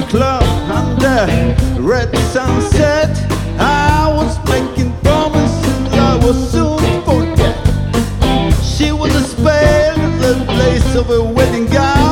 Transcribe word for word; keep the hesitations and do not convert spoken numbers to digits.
club under red sunset. I was making promises I will soon forget. She was a spell in the place of a wedding gown.